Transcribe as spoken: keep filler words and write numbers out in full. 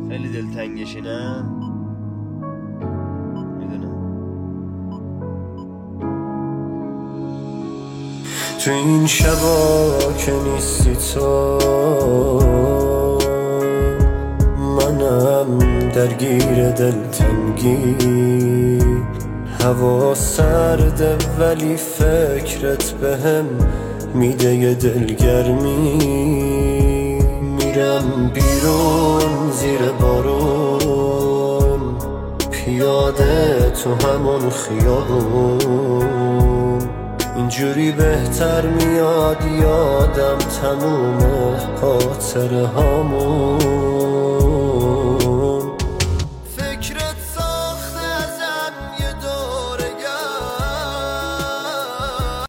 خیلی دلتنگشی نه؟ میدونم. تو این شبا که نیستی تو منم درگیر دلتنگی، هوا سرده ولی فکرت بهم میده یه دلگرمی. میرم بیرون زیر بارون پیاده تو همون خیابون، اینجوری بهتر میاد یادم تموم خاطره هامون.